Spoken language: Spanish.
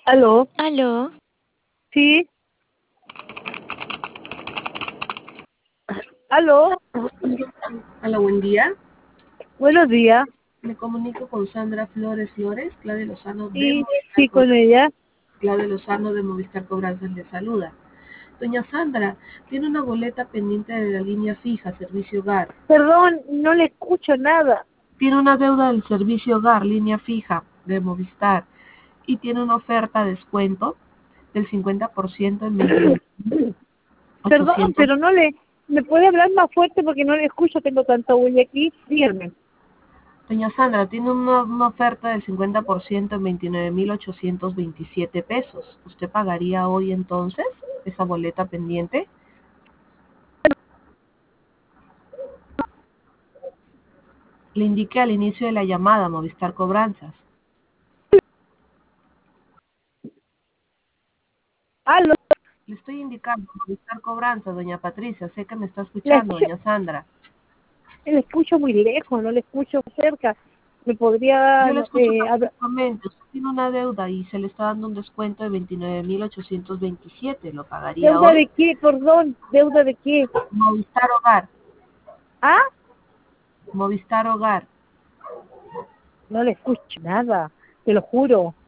¿Aló? Aló, ¿Sí? ¿Aló? Hola, buen día. Buenos días. Me comunico con Sandra Flores, Claudia Lozano de Sí, Movistar, sí, con ella. Claudia Lozano de Movistar Cobranzas le saluda. Doña Sandra, tiene una boleta pendiente de la línea fija, servicio hogar. Perdón, no le escucho nada. Tiene una deuda del servicio hogar, línea fija de Movistar, y tiene una oferta de descuento del 50% en Perdón, 29.800. pero no le... ¿Me puede hablar más fuerte porque no le escucho? Tengo tanta bulla aquí. Dígame. Doña Sandra, tiene una oferta del 50% en 29.827 pesos. ¿Usted pagaría hoy entonces esa boleta pendiente? Le indiqué al inicio de la llamada Movistar Cobranzas. ¿Aló? Le estoy indicando Movistar Cobranzas, doña Patricia. Sé que me está Le escuchando, escucho, doña Sandra. le escucho muy lejos, no le escucho cerca. ¿Me podría Yo le escucho hablar? perfectamente. Usted tiene una deuda y se le está dando un descuento de 29.827. ¿Lo pagaría ¿Deuda hoy? de qué? Perdón, ¿deuda de qué? Movistar Hogar. ¿Ah? Movistar Hogar. No le escucho nada, te lo juro.